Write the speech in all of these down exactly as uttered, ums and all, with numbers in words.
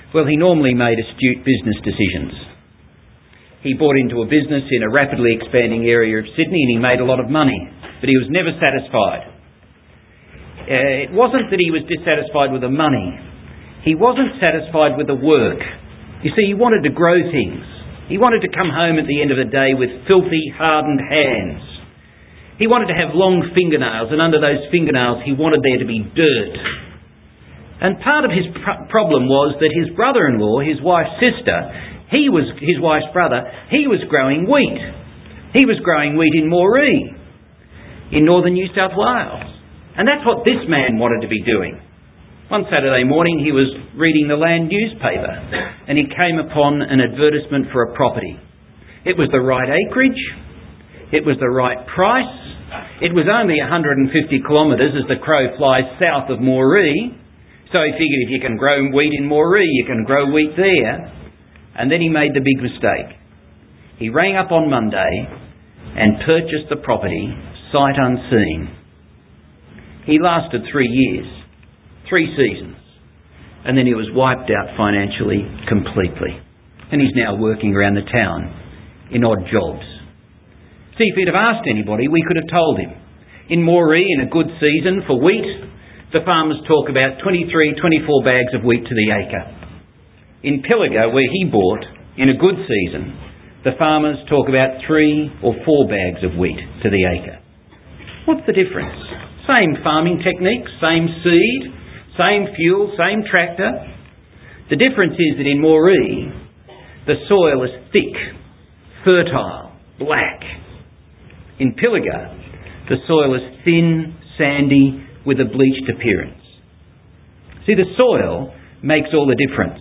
Well, he normally made astute business decisions. He bought into a business in a rapidly expanding area of Sydney and he made a lot of money, but he was never satisfied. Uh, it wasn't that he was dissatisfied with the money. He wasn't satisfied with the work. You see, he wanted to grow things. He wanted to come home at the end of the day with filthy, hardened hands. He wanted to have long fingernails, and under those fingernails he wanted there to be dirt. And part of his pr- problem was that his brother-in-law, his wife's sister, he was his wife's brother, he was growing wheat. He was growing wheat in Moree, in northern New South Wales. And that's what this man wanted to be doing. One Saturday morning he was reading the Land newspaper and he came upon an advertisement for a property. It was the right acreage. It was the right price. It was only one hundred fifty kilometres as the crow flies south of Moree. So he figured if you can grow wheat in Moree, you can grow wheat there. And then he made the big mistake. He rang up on Monday and purchased the property sight unseen. He lasted three years. Three seasons. And then he was wiped out financially completely. And he's now working around the town in odd jobs. See, if he'd have asked anybody, we could have told him. In Moree, in a good season for wheat, the farmers talk about twenty-three, twenty-four bags of wheat to the acre. In Pilliga, where he bought, in a good season, the farmers talk about three or four bags of wheat to the acre. What's the difference? Same farming techniques, same seed, same fuel, same tractor. The difference is that in Moree, the soil is thick, fertile, black. In Pilliga, the soil is thin, sandy, with a bleached appearance. See, the soil makes all the difference.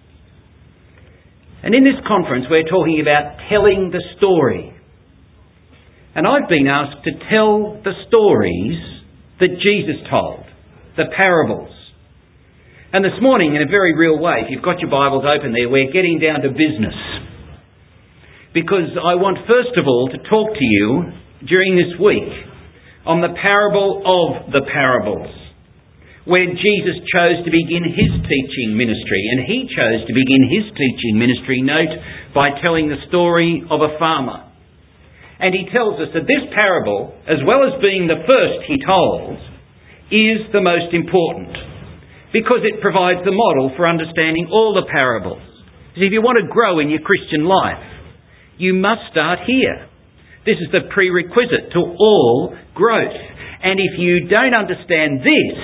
And in this conference, we're talking about telling the story. And I've been asked to tell the stories that Jesus told, the parables. And this morning, in a very real way, if you've got your Bibles open there, we're getting down to business. Because I want, first of all, to talk to you during this week on the parable of the parables, where Jesus chose to begin his teaching ministry. And he chose to begin his teaching ministry, note, by telling the story of a farmer. And he tells us that this parable, as well as being the first he told, is the most important, because it provides the model for understanding all the parables. So if you want to grow in your Christian life, you must start here. This is the prerequisite to all growth. And if you don't understand this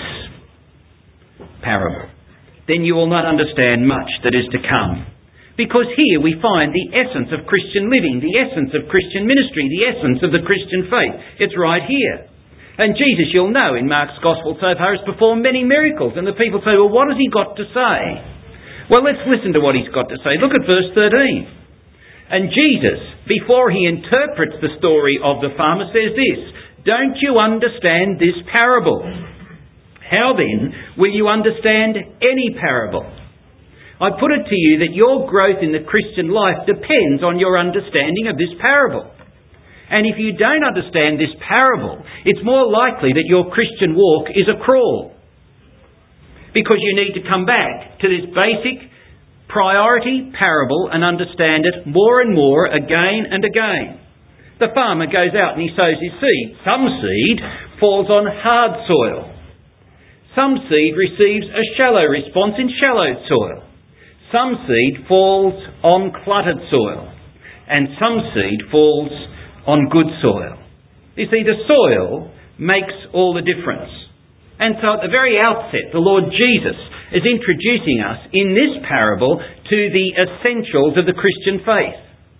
parable, then you will not understand much that is to come. Because here we find the essence of Christian living, the essence of Christian ministry, the essence of the Christian faith. It's right here. And Jesus, you'll know, in Mark's Gospel so far, has performed many miracles. And the people say, well, what has he got to say? Well, let's listen to what he's got to say. Look at verse thirteen. And Jesus, before he interprets the story of the farmer, says this, don't you understand this parable? How then will you understand any parable? I put it to you that your growth in the Christian life depends on your understanding of this parable. And if you don't understand this parable, it's more likely that your Christian walk is a crawl. Because you need to come back to this basic priority parable and understand it more and more again and again. The farmer goes out and he sows his seed. Some seed falls on hard soil. Some seed receives a shallow response in shallow soil. Some seed falls on cluttered soil. And some seed falls on good soil. You see, the soil makes all the difference. And so at the very outset, the Lord Jesus is introducing us in this parable to the essentials of the Christian faith.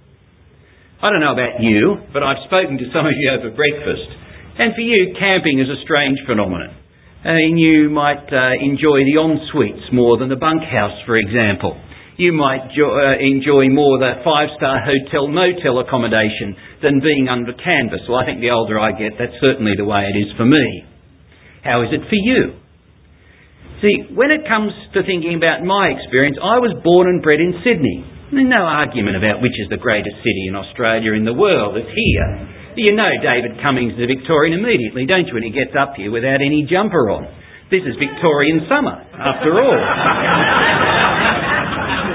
I don't know about you, but I've spoken to some of you over breakfast. And for you, camping is a strange phenomenon. And you might uh, enjoy the en-suites more than the bunkhouse, for example. You might jo- uh, enjoy more the five-star hotel motel accommodation than being under canvas. Well, I think the older I get, that's certainly the way it is for me. How is it for you? See, when it comes to thinking about my experience, I was born and bred in Sydney. There's no argument about which is the greatest city in Australia, in the world. It's here. You know David Cummings is a Victorian immediately, don't you, when he gets up here without any jumper on. This is Victorian summer, after all.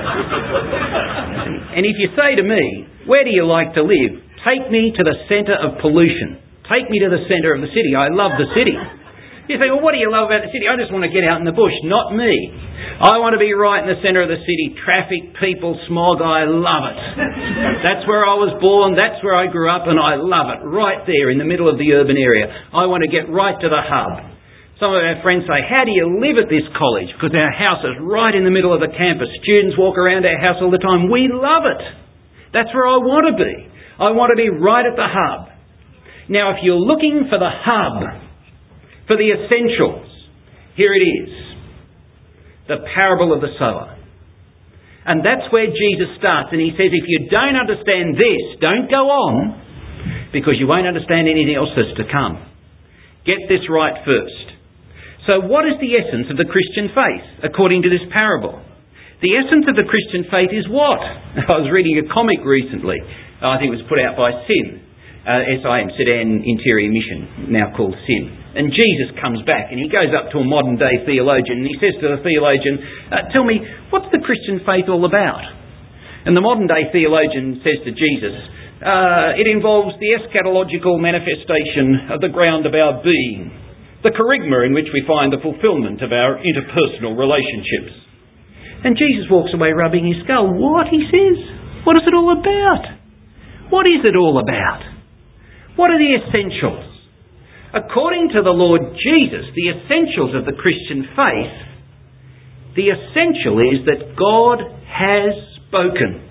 And if you say to me, where do you like to live? Take me to the centre of pollution. Take me to the centre of the city. I love the city. You say, well, what do you love about the city? I just want to get out in the bush. Not me. I want to be right in the centre of the city. Traffic, people, smog, I love it. That's where I was born. That's where I grew up, and I love it. Right there in the middle of the urban area. I want to get right to the hub. Some of our friends say, how do you live at this college? Because our house is right in the middle of the campus. Students walk around our house all the time. We love it. That's where I want to be. I want to be right at the hub. Now, if you're looking for the hub, for the essentials, here it is. The parable of the sower. And that's where Jesus starts. And he says, if you don't understand this, don't go on, because you won't understand anything else that's to come. Get this right first. So what is the essence of the Christian faith, according to this parable? The essence of the Christian faith is what? I was reading a comic recently. I think it was put out by SIM. Uh, S I M, Sudan Interior Mission, now called SIM. And Jesus comes back and he goes up to a modern day theologian and he says to the theologian, uh, tell me, what's the Christian faith all about? And the modern day theologian says to Jesus, uh, it involves the eschatological manifestation of the ground of our being, the charisma in which we find the fulfilment of our interpersonal relationships. And Jesus walks away rubbing his skull. What? He says. What is it all about? What is it all about? What are the essentials? According to the Lord Jesus, the essentials of the Christian faith, the essential is that God has spoken.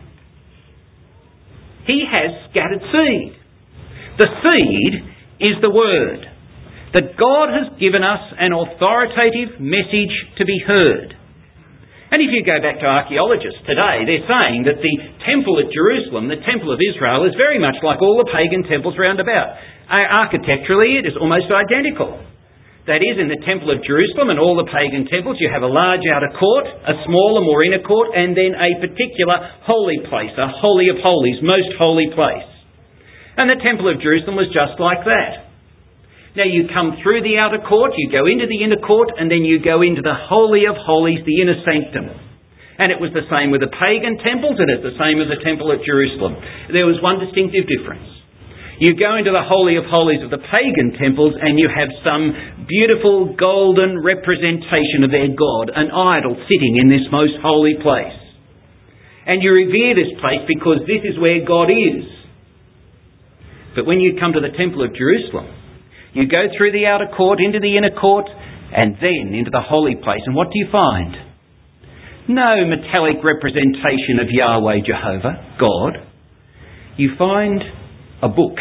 He has scattered seed. The seed is the word. That God has given us an authoritative message to be heard. And if you go back to archaeologists today, they're saying that the temple at Jerusalem, the temple of Israel, is very much like all the pagan temples round about. Architecturally, it is almost identical. That is, in the temple of Jerusalem and all the pagan temples, you have a large outer court, a smaller, more inner court, and then a particular holy place, a holy of holies, most holy place. And the temple of Jerusalem was just like that. Now you come through the outer court, you go into the inner court, and then you go into the Holy of Holies, the inner sanctum. And it was the same with the pagan temples, and it's the same with the temple at Jerusalem. There was one distinctive difference. You go into the Holy of Holies of the pagan temples, and you have some beautiful golden representation of their god, an idol sitting in this most holy place. And you revere this place because this is where God is. But when you come to the temple of Jerusalem, you go through the outer court, into the inner court, and then into the holy place. And what do you find? No metallic representation of Yahweh, Jehovah, God. You find a book.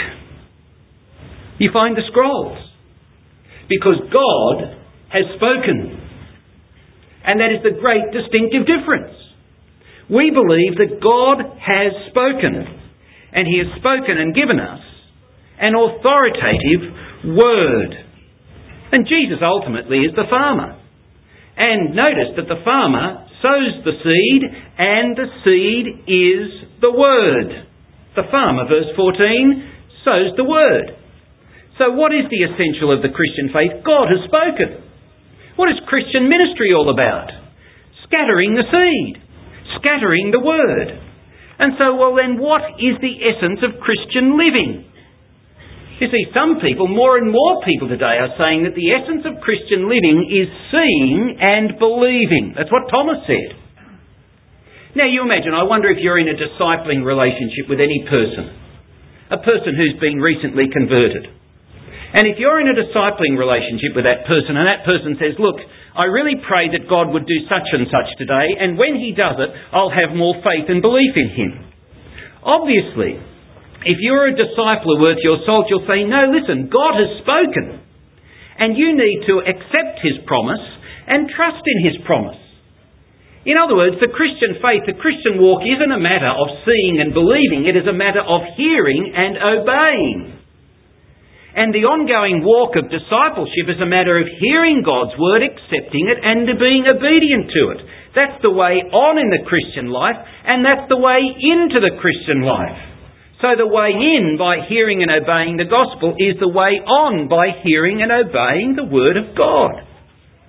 You find the scrolls. Because God has spoken. And that is the great distinctive difference. We believe that God has spoken. And He has spoken and given us an authoritative word. And Jesus ultimately is the farmer. And notice that the farmer sows the seed, and the seed is the word. The farmer, verse fourteen, sows the word. So what is the essential of the Christian faith? God has spoken. What is Christian ministry all about? Scattering the seed. Scattering the word. And so, well then, what is the essence of Christian living? You see, some people, more and more people today are saying that the essence of Christian living is seeing and believing. That's what Thomas said. Now you imagine, I wonder if you're in a discipling relationship with any person. A person who's been recently converted. And if you're in a discipling relationship with that person and that person says, look, I really pray that God would do such and such today, and when He does it, I'll have more faith and belief in Him. Obviously, if you're a discipler worth your salt, you'll say, no, listen, God has spoken. And you need to accept His promise and trust in His promise. In other words, the Christian faith, the Christian walk isn't a matter of seeing and believing. It is a matter of hearing and obeying. And the ongoing walk of discipleship is a matter of hearing God's word, accepting it, and being obedient to it. That's the way on in the Christian life, and that's the way into the Christian life. So the way in by hearing and obeying the gospel is the way on by hearing and obeying the word of God.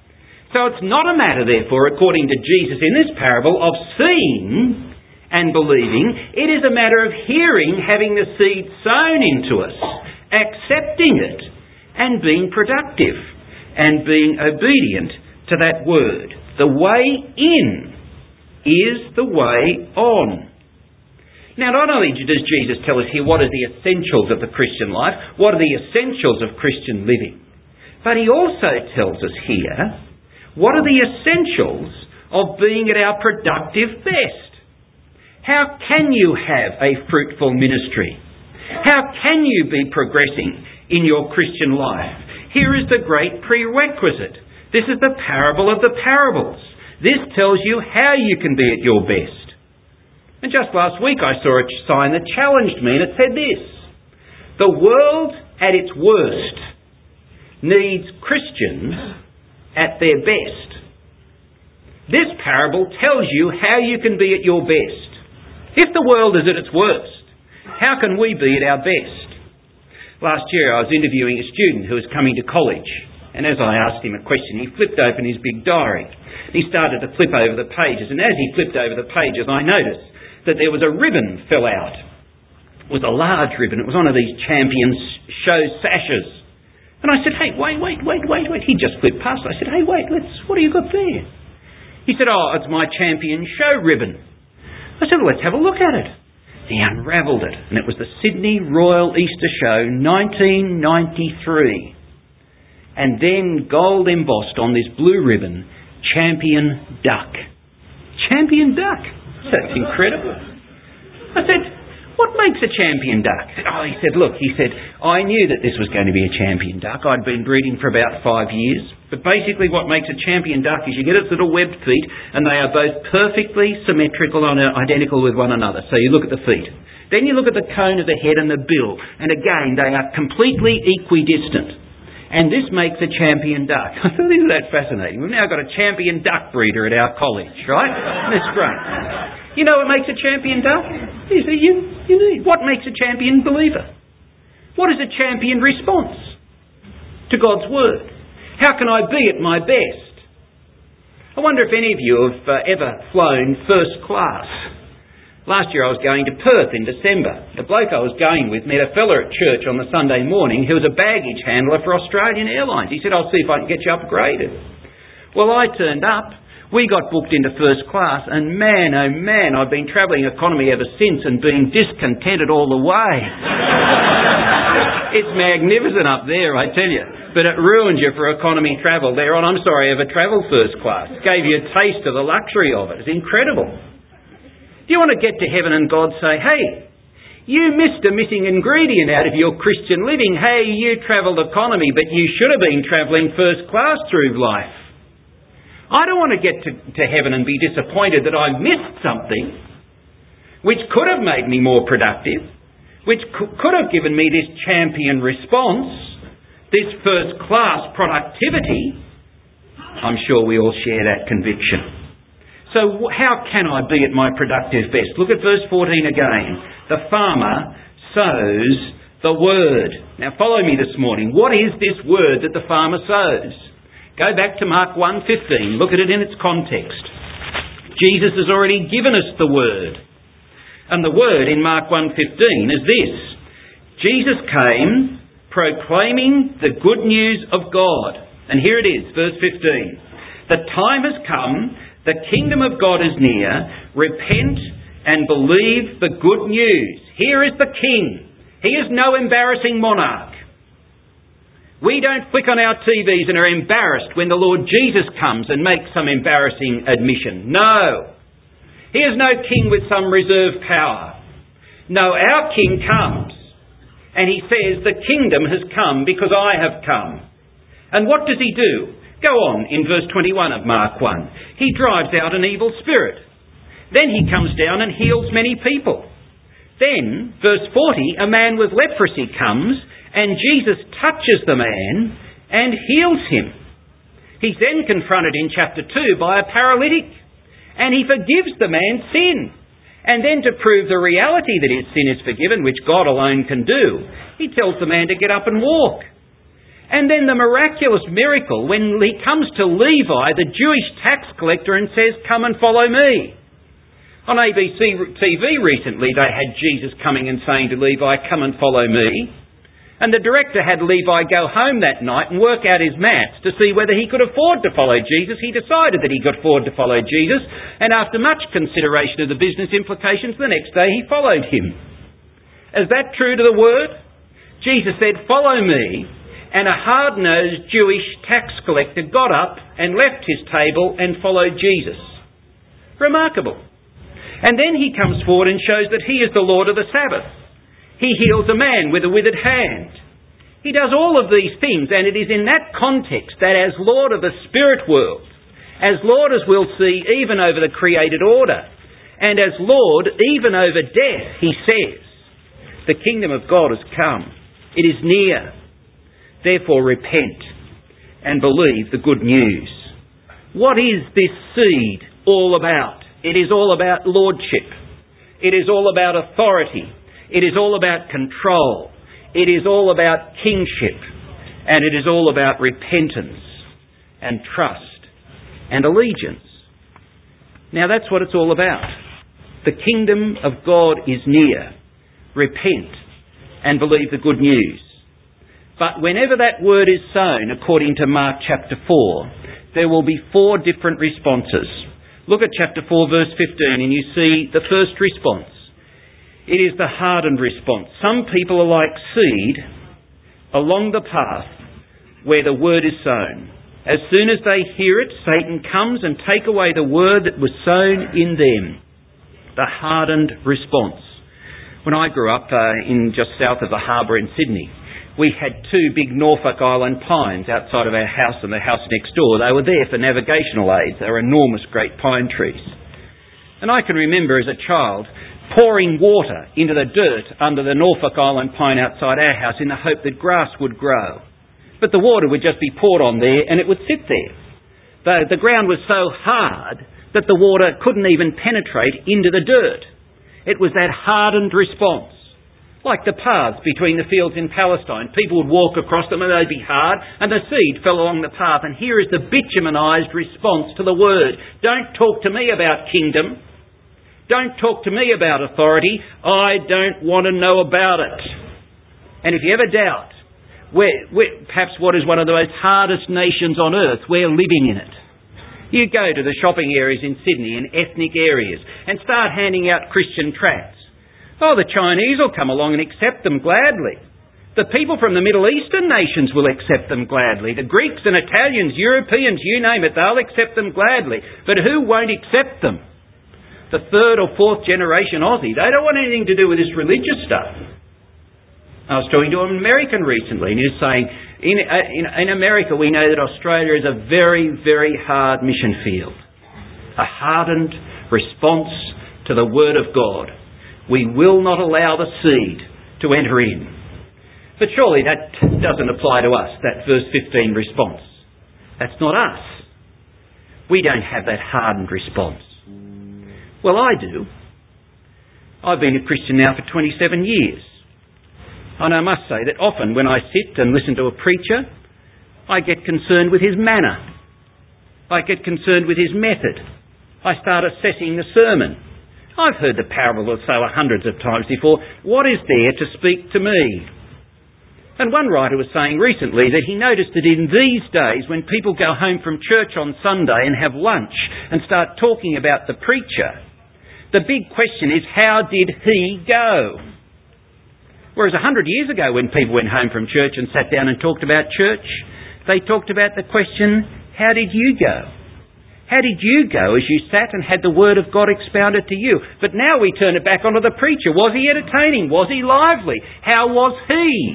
So it's not a matter, therefore, according to Jesus in this parable, of seeing and believing. It is a matter of hearing, having the seed sown into us, accepting it, and being productive, and being obedient to that word. The way in is the way on. Now, not only does Jesus tell us here what are the essentials of the Christian life, what are the essentials of Christian living, but he also tells us here what are the essentials of being at our productive best. How can you have a fruitful ministry? How can you be progressing in your Christian life? Here is the great prerequisite. This is the parable of the parables. This tells you how you can be at your best. And just last week I saw a sign that challenged me, and it said this: the world at its worst needs Christians at their best. This parable tells you how you can be at your best. If the world is at its worst, how can we be at our best? Last year I was interviewing a student who was coming to college, and as I asked him a question, he flipped open his big diary. He started to flip over the pages, and as he flipped over the pages, I noticed that there was a ribbon fell out. It was a large ribbon. It was one of these Champion show sashes. And I said, hey, wait, wait, wait, wait, wait. He just flipped past. I said, hey, wait, let's. What have you got there? He said, oh, it's my Champion show ribbon. I said, well, let's have a look at it. He unravelled it, and it was the Sydney Royal Easter Show nineteen ninety-three. And then gold embossed on this blue ribbon, Champion Duck. Champion Duck. That's incredible. I said, what makes a champion duck? Oh, he said, look, he said, I knew that this was going to be a champion duck. I'd been breeding for about five years. But basically what makes a champion duck is you get its little webbed feet, and they are both perfectly symmetrical and identical with one another. So you look at the feet. Then you look at the cone of the head and the bill, and again, they are completely equidistant. And this makes a champion duck. I thought, isn't that fascinating? We've now got a champion duck breeder at our college, right? That's great. You know what makes a champion duck? You see, you, you need. What makes a champion believer? What is a champion response to God's word? How can I be at my best? I wonder if any of you have uh, ever flown first class. Last year I was going to Perth in December. The bloke I was going with met a fella at church on the Sunday morning who was a baggage handler for Australian Airlines. He said, I'll see if I can get you upgraded. Well, I turned up. We got booked into first class, and man, oh man, I've been travelling economy ever since and been discontented all the way. It's magnificent up there, I tell you. But it ruins you for economy travel there on. I'm sorry I ever travelled first class. It gave you a taste of the luxury of it. It's incredible. Do you want to get to heaven and God say, hey, you missed a missing ingredient out of your Christian living. Hey, you travelled economy, but you should have been travelling first class through life. I don't want to get to, to heaven and be disappointed that I missed something which could have made me more productive, which could, could have given me this champion response, this first class productivity. I'm sure we all share that conviction. So how can I be at my productive best? Look at verse fourteen again. The farmer sows the word. Now follow me this morning. What is this word that the farmer sows? Go back to Mark one fifteen. Look at it in its context. Jesus has already given us the word. And the word in Mark one fifteen is this. Jesus came proclaiming the good news of God. And here it is, verse fifteen. The time has come, the kingdom of God is near. Repent and believe the good news. Here is the king. He is no embarrassing monarch. We don't flick on our T Vs and are embarrassed when the Lord Jesus comes and makes some embarrassing admission. No. He is no king with some reserved power. No, our king comes and he says, the kingdom has come because I have come. And what does he do? Go on in verse twenty-one of Mark one. He drives out an evil spirit. Then he comes down and heals many people. Then, verse forty, a man with leprosy comes and Jesus touches the man and heals him. He's then confronted in chapter two by a paralytic, and he forgives the man's sin. And then to prove the reality that his sin is forgiven, which God alone can do, he tells the man to get up and walk. And then the miraculous miracle when he comes to Levi, the Jewish tax collector, and says, "Come and follow me." On A B C T V recently, they had Jesus coming and saying to Levi, "Come and follow me." And the director had Levi go home that night and work out his maths to see whether he could afford to follow Jesus. He decided that he could afford to follow Jesus, and after much consideration of the business implications, the next day he followed him. Is that true to the word? Jesus said, "Follow me," and a hard-nosed Jewish tax collector got up and left his table and followed Jesus. Remarkable. And then he comes forward and shows that he is the Lord of the Sabbath. He heals a man with a withered hand. He does all of these things, and it is in that context that as Lord of the spirit world, as Lord as we'll see even over the created order, and as Lord even over death, he says, the kingdom of God has come. It is near. Therefore repent and believe the good news. What is this seed all about? It is all about lordship. It is all about authority. It is all about control. It is all about kingship. And it is all about repentance and trust and allegiance. Now that's what it's all about. The kingdom of God is near. Repent and believe the good news. But whenever that word is sown, according to Mark chapter four, there will be four different responses. Look at chapter four verse fifteen and you see the first response. It is the hardened response. Some people are like seed along the path where the word is sown. As soon as they hear it, Satan comes and takes away the word that was sown in them. The hardened response. When I grew up uh, in just south of the harbour in Sydney, we had two big Norfolk Island pines outside of our house and the house next door. They were there for navigational aids. They were enormous, great pine trees. And I can remember as a child pouring water into the dirt under the Norfolk Island pine outside our house in the hope that grass would grow. But the water would just be poured on there and it would sit there. The, the ground was so hard that the water couldn't even penetrate into the dirt. It was that hardened response. Like the paths between the fields in Palestine. People would walk across them and they'd be hard and the seed fell along the path. And here is the bitumenized response to the word. Don't talk to me about kingdom. Don't talk to me about authority. I don't want to know about it. And if you ever doubt, we're, we're, perhaps what is one of the most hardest nations on earth, we're living in it. You go to the shopping areas in Sydney, in ethnic areas, and start handing out Christian tracts. Oh, the Chinese will come along and accept them gladly. The people from the Middle Eastern nations will accept them gladly. The Greeks and Italians, Europeans, you name it, they'll accept them gladly. But who won't accept them? The third or fourth generation Aussie, they don't want anything to do with this religious stuff. I was talking to an American recently and he was saying, in, in, in America we know that Australia is a very, very hard mission field. A hardened response to the Word of God. We will not allow the seed to enter in. But surely that doesn't apply to us, that verse fifteen response. That's not us. We don't have that hardened response. Well, I do. I've been a Christian now for twenty-seven years. And I must say that often when I sit and listen to a preacher, I get concerned with his manner. I get concerned with his method. I start assessing the sermon. I've heard the parable of Sower hundreds of times before. What is there to speak to me? And one writer was saying recently that he noticed that in these days when people go home from church on Sunday and have lunch and start talking about the preacher, the big question is, how did he go? Whereas a hundred years ago when people went home from church and sat down and talked about church, they talked about the question, how did you go? How did you go as you sat and had the Word of God expounded to you? But now we turn it back onto the preacher. Was he entertaining? Was he lively? How was he?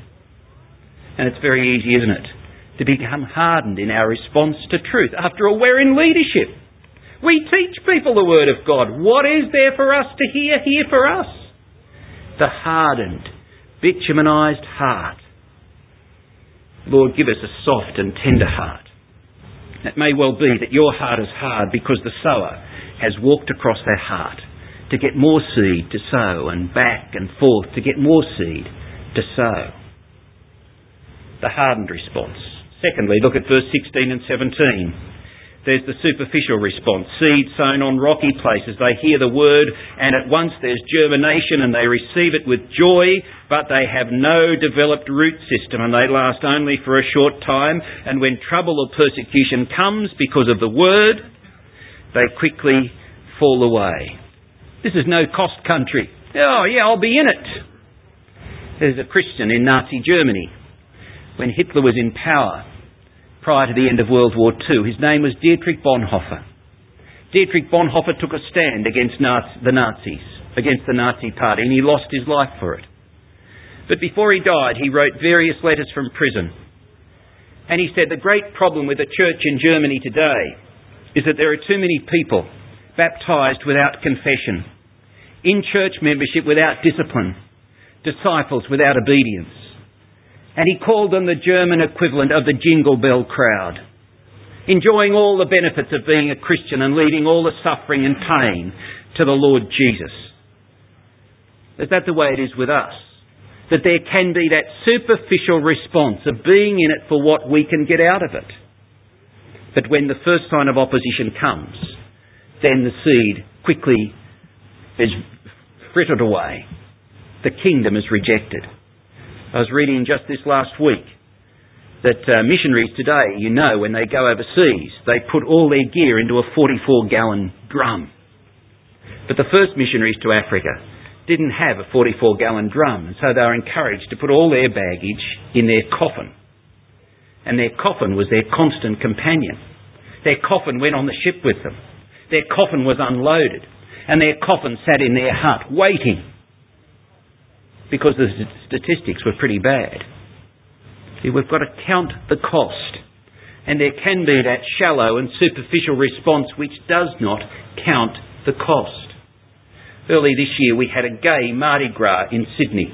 And it's very easy, isn't it, to become hardened in our response to truth. After all, we're in leadership. We teach people the Word of God. What is there for us to hear here for us? The hardened, bitumenized heart. Lord, give us a soft and tender heart. It may well be that your heart is hard because the sower has walked across that heart to get more seed to sow and back and forth to get more seed to sow. the hardened response. Secondly, look at verse sixteen and seventeen. There's the superficial response. Seed sown on rocky places. They hear the word and at once there's germination and they receive it with joy, but they have no developed root system and they last only for a short time. And when trouble or persecution comes because of the word, they quickly fall away. This is no cost country. Oh yeah, I'll be in it. There's a Christian in Nazi Germany when Hitler was in power, prior to the end of World War Two. His name was Dietrich Bonhoeffer. Dietrich Bonhoeffer took a stand against Nazi, the Nazis, against the Nazi Party, and he lost his life for it. But before he died, he wrote various letters from prison. And he said the great problem with the church in Germany today is that there are too many people baptised without confession, in church membership without discipline, disciples without obedience. And he called them the German equivalent of the Jingle Bell crowd, enjoying all the benefits of being a Christian and leaving all the suffering and pain to the Lord Jesus. Is that the way it is with us? That there can be that superficial response of being in it for what we can get out of it. But when the first sign of opposition comes, then the seed quickly is frittered away. The kingdom is rejected. I was reading just this last week that uh, missionaries today, you know, when they go overseas, they put all their gear into a forty-four gallon drum. But the first missionaries to Africa didn't have a forty-four gallon drum, and so they were encouraged to put all their baggage in their coffin. And their coffin was their constant companion. Their coffin went on the ship with them. Their coffin was unloaded. And their coffin sat in their hut, waiting. Because the statistics were pretty bad. See, we've got to count the cost. And there can be that shallow and superficial response which does not count the cost. Early this year we had a gay Mardi Gras in Sydney.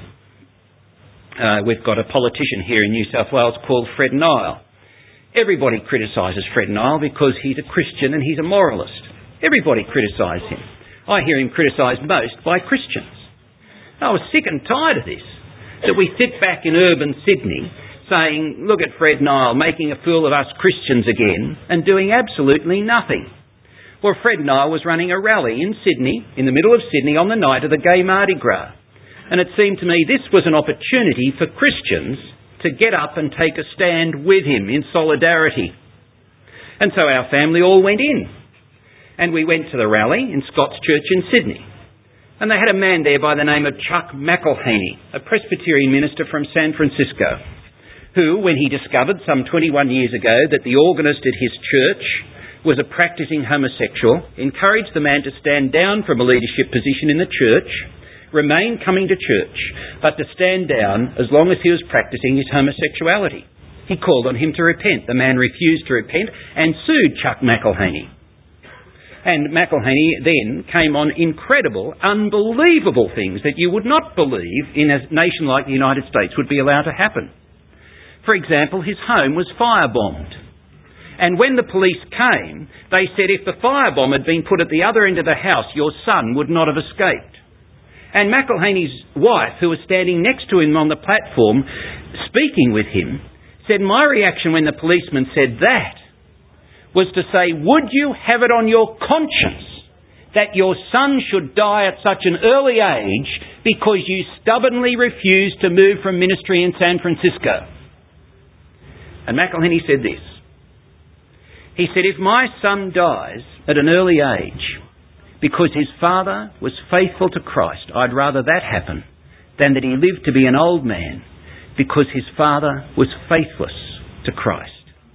Uh, we've got a politician here in New South Wales called Fred Nile. Everybody criticises Fred Nile because he's a Christian and he's a moralist. Everybody criticises him. I hear him criticised most by Christians. I was sick and tired of this, that we sit back in urban Sydney saying, look at Fred Nile making a fool of us Christians again and doing absolutely nothing. Well, Fred Nile was running a rally in Sydney, in the middle of Sydney, on the night of the gay Mardi Gras. And it seemed to me this was an opportunity for Christians to get up and take a stand with him in solidarity. And so our family all went in. And we went to the rally in Scott's Church in Sydney. And they had a man there by the name of Chuck McElhaney, a Presbyterian minister from San Francisco, who, when he discovered some twenty-one years ago that the organist at his church was a practising homosexual, encouraged the man to stand down from a leadership position in the church, remain coming to church, but to stand down as long as he was practising his homosexuality. He called on him to repent. The man refused to repent and sued Chuck McElhaney. And McElhaney then came on incredible, unbelievable things that you would not believe in a nation like the United States would be allowed to happen. For example, his home was firebombed. And when the police came, they said if the firebomb had been put at the other end of the house, your son would not have escaped. And McElhaney's wife, who was standing next to him on the platform, speaking with him, said, my reaction when the policeman said that was to say, would you have it on your conscience that your son should die at such an early age because you stubbornly refused to move from ministry in San Francisco? And McElhaney said this. He said, if my son dies at an early age because his father was faithful to Christ, I'd rather that happen than that he lived to be an old man because his father was faithless to Christ.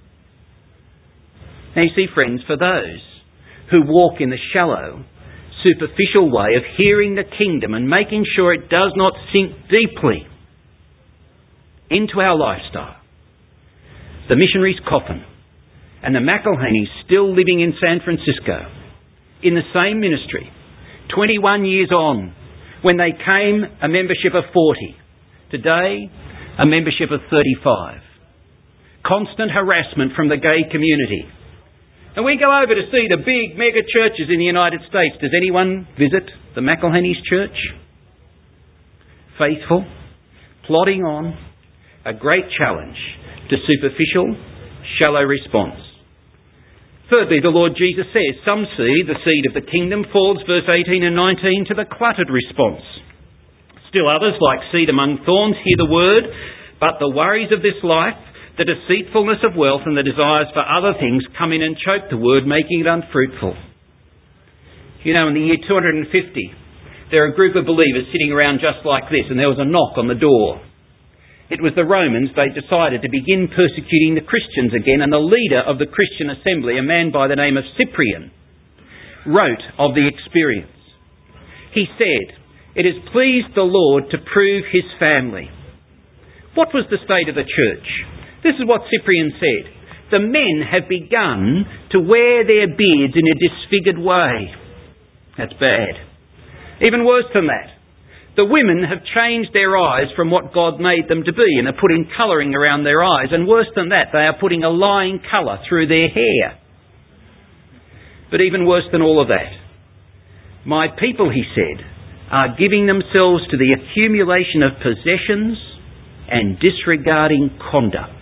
Now you see, friends, for those who walk in the shallow, superficial way of hearing the kingdom and making sure it does not sink deeply into our lifestyle, the missionary's coffin and the McElhaneys still living in San Francisco in the same ministry, twenty-one years on, when they came a membership of forty, today a membership of thirty-five. Constant harassment from the gay community. And we go over to see the big mega churches in the United States. Does anyone visit the McElhaney's church? Faithful, plodding on, a great challenge to superficial, shallow response. Thirdly, the Lord Jesus says, some seed, the seed of the kingdom, falls, verse eighteen and nineteen, to the cluttered response. Still others, like seed among thorns, hear the word, but the worries of this life, the deceitfulness of wealth and the desires for other things come in and choke the word, making it unfruitful. You know, in the year two hundred fifty, there were a group of believers sitting around just like this, and there was a knock on the door. It was the Romans. They decided to begin persecuting the Christians again, and the leader of the Christian assembly, a man by the name of Cyprian, wrote of the experience. He said, "It has pleased the Lord to prove his family." What was the state of the church? This is what Cyprian said. The men have begun to wear their beards in a disfigured way. That's bad. Even worse than that, the women have changed their eyes from what God made them to be and are putting colouring around their eyes. And worse than that, they are putting a lying colour through their hair. But even worse than all of that, my people, he said, are giving themselves to the accumulation of possessions and disregarding conduct.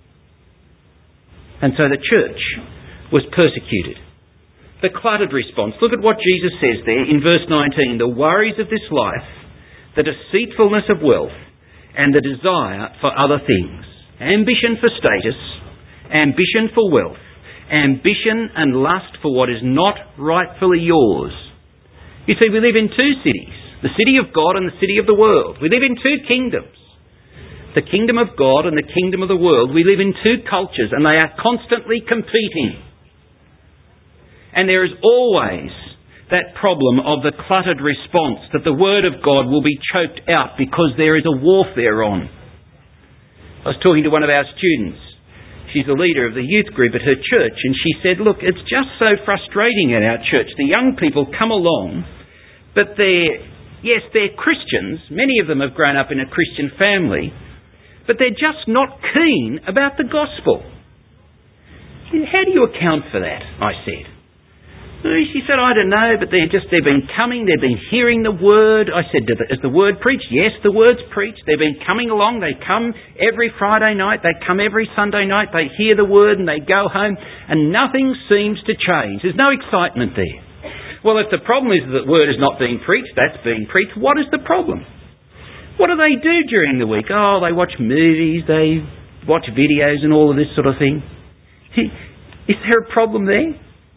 And so the church was persecuted. The cluttered response. Look at what Jesus says there in verse nineteen. The worries of this life, the deceitfulness of wealth, and the desire for other things. Ambition for status, ambition for wealth, ambition and lust for what is not rightfully yours. You see, we live in two cities, the city of God and the city of the world. We live in two kingdoms, the kingdom of God and the kingdom of the world. We live in two cultures and they are constantly competing. And there is always that problem of the cluttered response, that the word of God will be choked out because there is a warfare on. I was talking to one of our students. She's the leader of the youth group at her church, and she said, look, it's just so frustrating at our church. The young people come along, but they're, yes, they're Christians. Many of them have grown up in a Christian family, but they're just not keen about the gospel. How do you account for that? I said. She said, I don't know, but they're just, they've been coming, they've been hearing the word. I said, is the word preached? Yes, the word's preached. They've been coming along, they come every Friday night, they come every Sunday night, they hear the word and they go home, and nothing seems to change. There's no excitement there. Well, if the problem is that the word is not being preached, that's being preached, what is the problem? What do they do during the week? Oh, they watch movies, they watch videos and all of this sort of thing. Is there a problem there?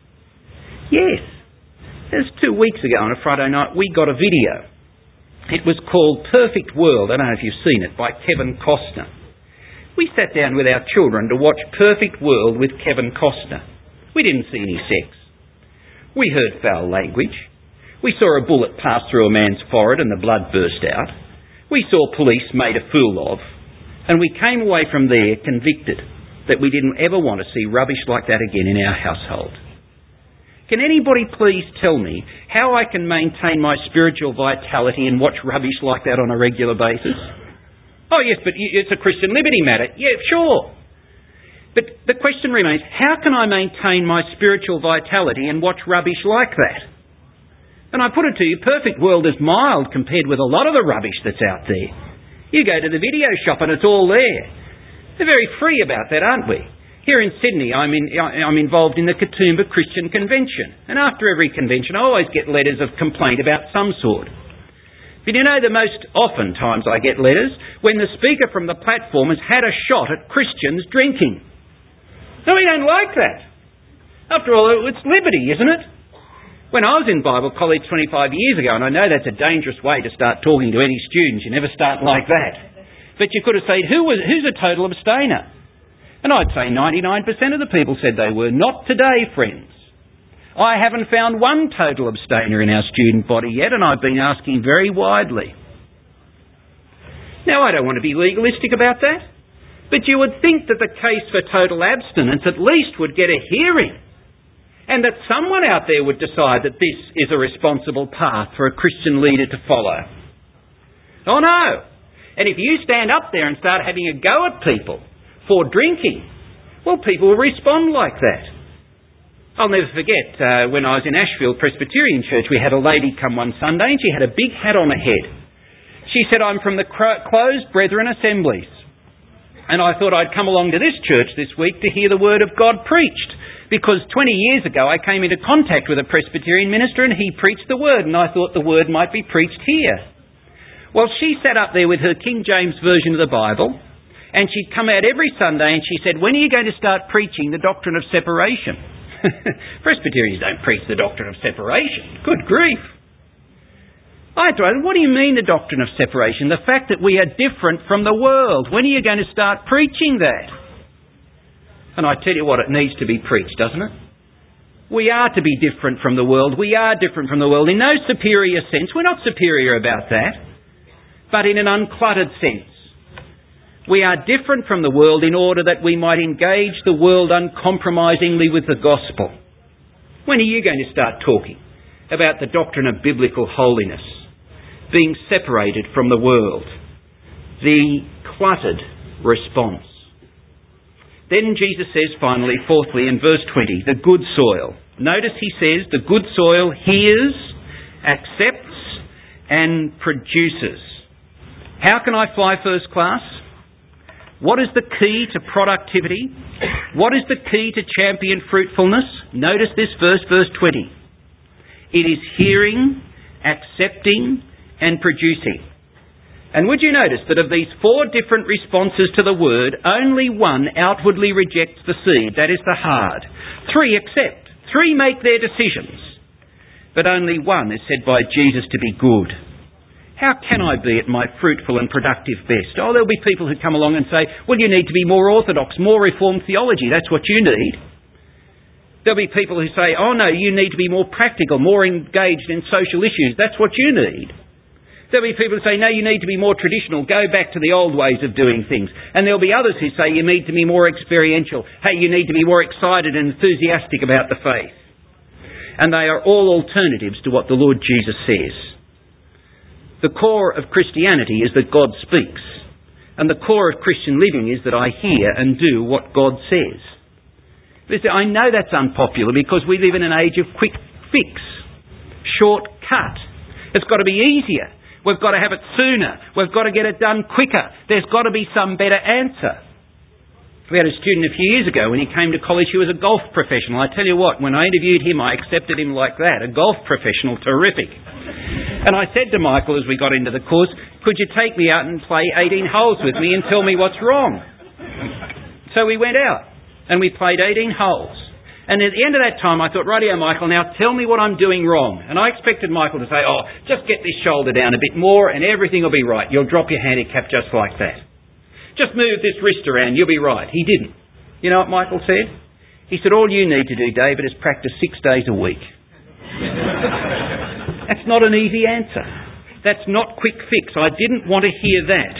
Yes. It was two weeks ago on a Friday night we got a video. It was called Perfect World. I don't know if you've seen it, by Kevin Costner. We sat down with our children to watch Perfect World with Kevin Costner. We didn't see any sex. We heard foul language. We saw a bullet pass through a man's forehead and the blood burst out. We saw police made a fool of. And we came away from there convicted that we didn't ever want to see rubbish like that again in our household. Can anybody please tell me how I can maintain my spiritual vitality and watch rubbish like that on a regular basis? Oh yes, but it's a Christian liberty matter. Yeah, sure. But the question remains, how can I maintain my spiritual vitality and watch rubbish like that? And I put it to you, Perfect World is mild compared with a lot of the rubbish that's out there. You go to the video shop and it's all there. They're very free about that, aren't we? Here in Sydney, I'm, in, I'm involved in the Katoomba Christian Convention. And after every convention, I always get letters of complaint about some sort. But you know, the most often times I get letters when the speaker from the platform has had a shot at Christians drinking. No, we don't like that. After all, it's liberty, isn't it? When I was in Bible college twenty-five years ago, and I know that's a dangerous way to start talking to any students, you never start like that. But you could have said, Who was, who's a total abstainer? And I'd say ninety-nine percent of the people said they were. Not today, friends. I haven't found one total abstainer in our student body yet, and I've been asking very widely. Now, I don't want to be legalistic about that, but you would think that the case for total abstinence at least would get a hearing, and that someone out there would decide that this is a responsible path for a Christian leader to follow. Oh no! And if you stand up there and start having a go at people for drinking, well, people will respond like that. I'll never forget uh, when I was in Ashfield Presbyterian Church, we had a lady come one Sunday and she had a big hat on her head. She said, I'm from the Closed Brethren Assemblies. And I thought I'd come along to this church this week to hear the Word of God preached. Because twenty years ago I came into contact with a Presbyterian minister and he preached the Word, and I thought the Word might be preached here. Well, she sat up there with her King James Version of the Bible, and she'd come out every Sunday and she said, when are you going to start preaching the doctrine of separation? Presbyterians don't preach the doctrine of separation. Good grief. I thought, what do you mean the doctrine of separation? The fact that we are different from the world. When are you going to start preaching that? And I tell you what, it needs to be preached, doesn't it? We are to be different from the world. We are different from the world in no superior sense. We're not superior about that. But in an uncluttered sense. We are different from the world in order that we might engage the world uncompromisingly with the gospel. When are you going to start talking about the doctrine of biblical holiness? Being separated from the world. The cluttered response. Then Jesus says finally, fourthly, in verse twenty, the good soil. Notice he says the good soil hears, accepts and produces. How can I fly first class? What is the key to productivity? What is the key to champion fruitfulness? Notice this verse, verse twenty. It is hearing, accepting and producing. And would you notice that of these four different responses to the word, only one outwardly rejects the seed, that is the hard. Three accept. Three make their decisions. But only one is said by Jesus to be good. How can I be at my fruitful and productive best? Oh, there'll be people who come along and say, well, you need to be more orthodox, more reformed theology. That's what you need. There'll be people who say, oh no, you need to be more practical, more engaged in social issues. That's what you need. There'll be people who say, no, you need to be more traditional. Go back to the old ways of doing things. And there'll be others who say you need to be more experiential. Hey, you need to be more excited and enthusiastic about the faith. And they are all alternatives to what the Lord Jesus says. The core of Christianity is that God speaks. And the core of Christian living is that I hear and do what God says. Listen, I know that's unpopular because we live in an age of quick fix, shortcut. It's got to be easier. We've got to have it sooner. We've got to get it done quicker. There's got to be some better answer. We had a student a few years ago when he came to college, he was a golf professional. I tell you what, when I interviewed him, I accepted him like that. A golf professional, terrific. And I said to Michael as we got into the course, could you take me out and play eighteen holes with me and tell me what's wrong? So we went out and we played eighteen holes. And at the end of that time, I thought, rightio, Michael, now tell me what I'm doing wrong. And I expected Michael to say, oh, just get this shoulder down a bit more and everything will be right. You'll drop your handicap just like that. Just move this wrist around, you'll be right. He didn't. You know what Michael said? He said, all you need to do, David, is practice six days a week. That's not an easy answer. That's not quick fix. I didn't want to hear that.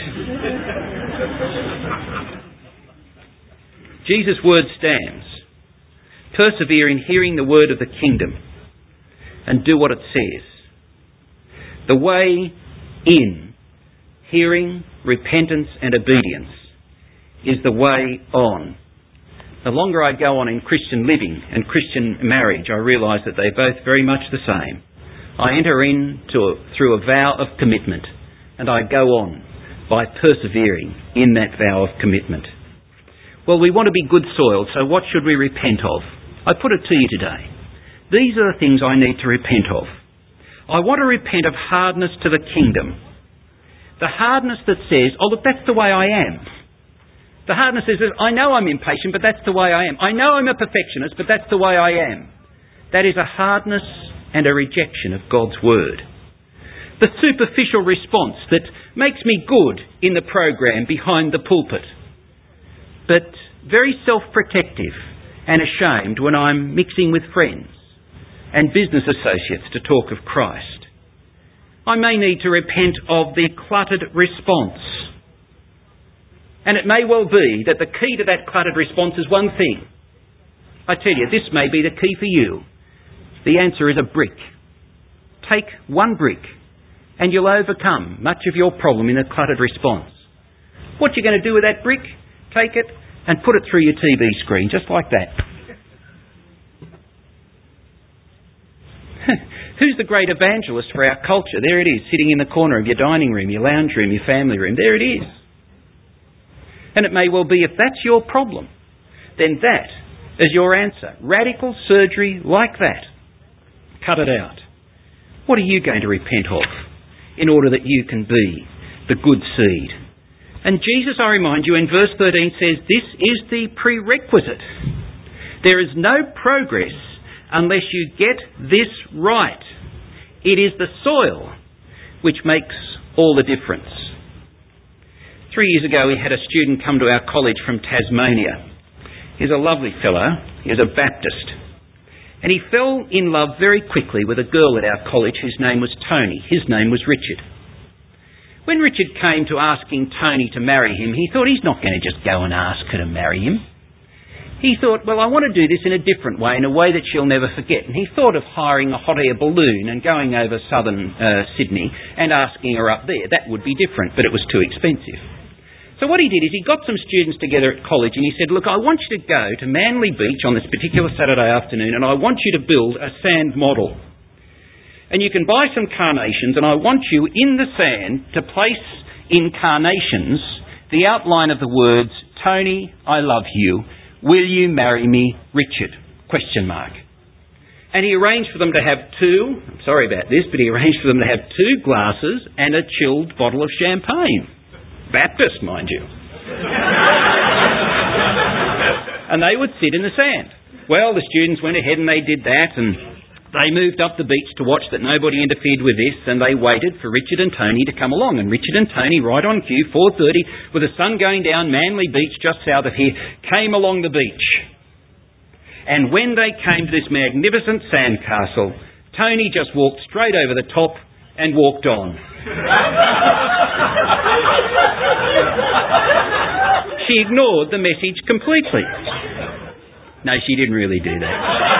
Jesus' word stands. Persevere in hearing the word of the kingdom and do what it says. The way in hearing, repentance and obedience is the way on. The longer I go on in Christian living and Christian marriage, I realise that they're both very much the same. I enter into a, through a vow of commitment and I go on by persevering in that vow of commitment. Well, we want to be good soil, so what should we repent of? I put it to you today. These are the things I need to repent of. I want to repent of hardness to the kingdom. The hardness that says, oh look, that's the way I am. The hardness says, I know I'm impatient, but that's the way I am. I know I'm a perfectionist, but that's the way I am. That is a hardness and a rejection of God's word. The superficial response that makes me good in the program behind the pulpit, but very self-protective and ashamed when I'm mixing with friends and business associates to talk of Christ. I may need to repent of the cluttered response. And it may well be that the key to that cluttered response is one thing. I tell you, this may be the key for you. The answer is a brick. Take one brick and you'll overcome much of your problem in a cluttered response. What you're going to do with that brick? Take it and put it through your T V screen, just like that. Who's the great evangelist for our culture? There it is, sitting in the corner of your dining room, your lounge room, your family room. There it is. And it may well be, if that's your problem, then that is your answer. Radical surgery like that. Cut it out. What are you going to repent of in order that you can be the good seed? And Jesus, I remind you, in verse thirteen says, this is the prerequisite. There is no progress unless you get this right. It is the soil which makes all the difference. Three years ago we had a student come to our college from Tasmania. He's a lovely fellow. He's a Baptist. And he fell in love very quickly with a girl at our college whose name was Tony. His name was Richard. When Richard came to asking Tony to marry him, he thought he's not going to just go and ask her to marry him. He thought, well, I want to do this in a different way, in a way that she'll never forget. And he thought of hiring a hot air balloon and going over southern uh, Sydney and asking her up there. That would be different, but it was too expensive. So what he did is he got some students together at college and he said, look, I want you to go to Manly Beach on this particular Saturday afternoon and I want you to build a sand model. And you can buy some carnations and I want you in the sand to place in carnations the outline of the words, Tony, I love you. Will you marry me, Richard? Question mark. And he arranged for them to have two, I'm sorry about this, but he arranged for them to have two glasses and a chilled bottle of champagne. Baptist, mind you. And they would sit in the sand. Well, the students went ahead and they did that, and they moved up the beach to watch that nobody interfered with this, and they waited for Richard and Tony to come along. And Richard and Tony, right on cue, four thirty, with the sun going down, Manly Beach just south of here, came along the beach. And when they came to this magnificent sandcastle, Tony just walked straight over the top and walked on. She ignored the message completely. No, she didn't really do that.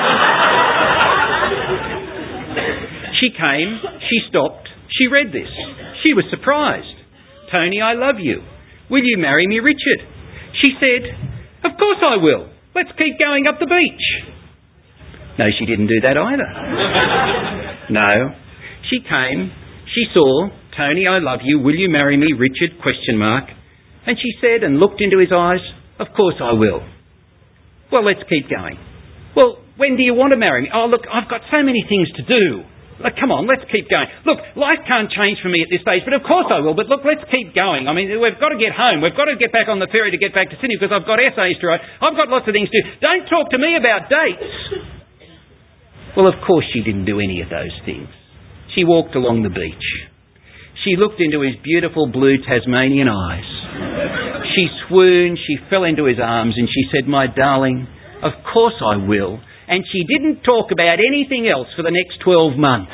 She came, she stopped, she read this. She was surprised. Tony, I love you. Will you marry me, Richard? She said, of course I will. Let's keep going up the beach. No, she didn't do that either. No. She came, she saw, Tony, I love you. Will you marry me, Richard? Question mark. And she said and looked into his eyes, of course I will. Well, let's keep going. Well, when do you want to marry me? Oh, look, I've got so many things to do. Look, come on, let's keep going. Look, life can't change for me at this stage, but of course I will. But look, let's keep going. I mean, we've got to get home. We've got to get back on the ferry to get back to Sydney because I've got essays to write. I've got lots of things to do. Don't talk to me about dates. Well, of course she didn't do any of those things. She walked along the beach. She looked into his beautiful blue Tasmanian eyes. She swooned, she fell into his arms and she said, my darling, of course I will. And she didn't talk about anything else for the next twelve months.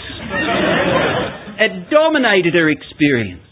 It dominated her experience.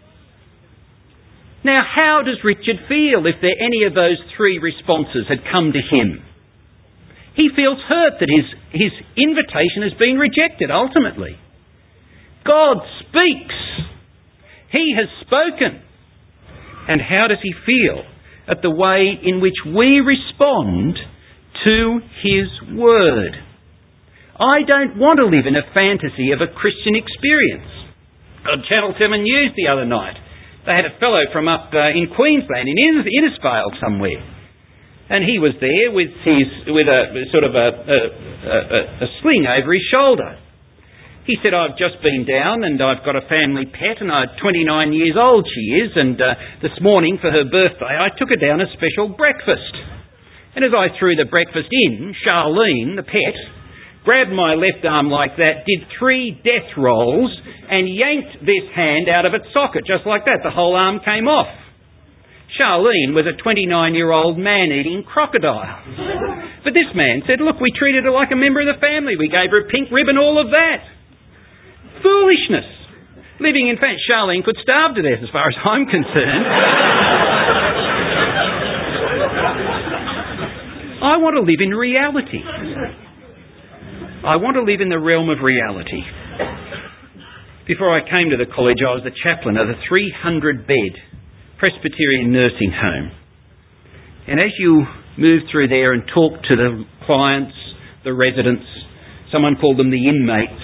Now, how does Richard feel if there any of those three responses had come to him? He feels hurt that his, his invitation has been rejected, ultimately. God speaks. He has spoken. And how does he feel at the way in which we respond to his word? I don't want to live in a fantasy of a Christian experience. On Channel seven News the other night, they had a fellow from up uh, in Queensland, in Innisfail somewhere. And he was there with his with a sort of a, a, a, a sling over his shoulder. He said, I've just been down and I've got a family pet and I'm twenty-nine years old she is, and uh, this morning for her birthday I took her down a special breakfast. And as I threw the breakfast in, Charlene, the pet, grabbed my left arm like that, did three death rolls and yanked this hand out of its socket just like that. The whole arm came off. Charlene was a twenty-nine-year-old man-eating crocodile. But this man said, look, we treated her like a member of the family. We gave her a pink ribbon, all of that. Foolishness. Living in fact, Charlene could starve to death as far as I'm concerned. I want to live in reality. I want to live in the realm of reality. Before I came to the college, I was the chaplain of the three hundred bed Presbyterian nursing home. And as you move through there and talk to the clients, the residents, someone called them the inmates,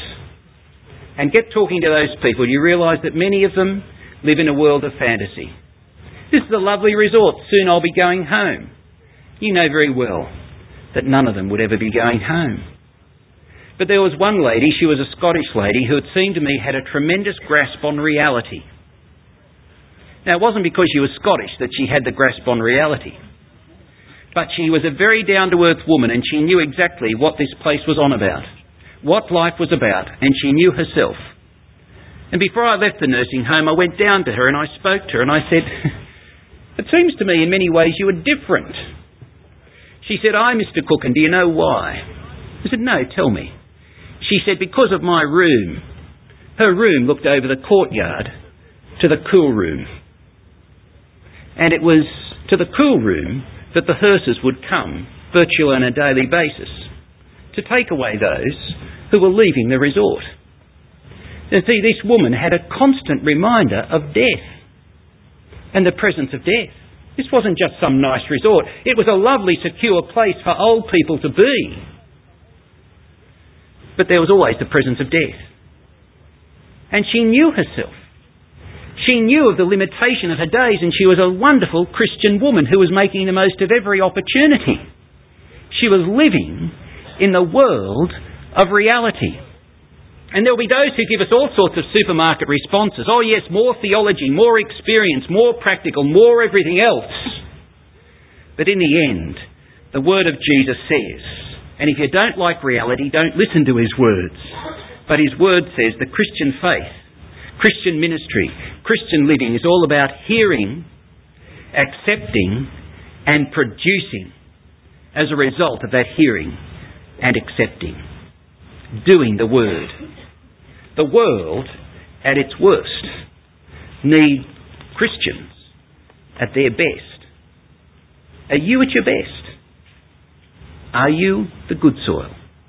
and get talking to those people, you realise that many of them live in a world of fantasy. This is a lovely resort. Soon I'll be going home. You know very well that none of them would ever be going home. But there was one lady, she was a Scottish lady, who it seemed to me had a tremendous grasp on reality. Now, it wasn't because she was Scottish that she had the grasp on reality. But she was a very down-to-earth woman, and she knew exactly what this place was on about, what life was about, and she knew herself. And before I left the nursing home, I went down to her and I spoke to her and I said, "It seems to me in many ways you are different." She said, "Aye, Mister Cook, and do you know why?" I said, "No, tell me." She said, "Because of my room." Her room looked over the courtyard to the cool room. And it was to the cool room that the hearses would come, virtually on a daily basis, to take away those who were leaving the resort. And see, this woman had a constant reminder of death and the presence of death. This wasn't just some nice resort. It was a lovely, secure place for old people to be. But there was always the presence of death. And she knew herself. She knew of the limitation of her days, and she was a wonderful Christian woman who was making the most of every opportunity. She was living in the world of reality. And there will be those who give us all sorts of supermarket responses. Oh yes, more theology, more experience, more practical, more everything else. But in the end, the word of Jesus says, and if you don't like reality, don't listen to his words. But his word says the Christian faith, Christian ministry, Christian living is all about hearing, accepting and producing as a result of that hearing and accepting. Doing the word. The world, at its worst, need Christians at their best. Are you at your best? Are you the good soil?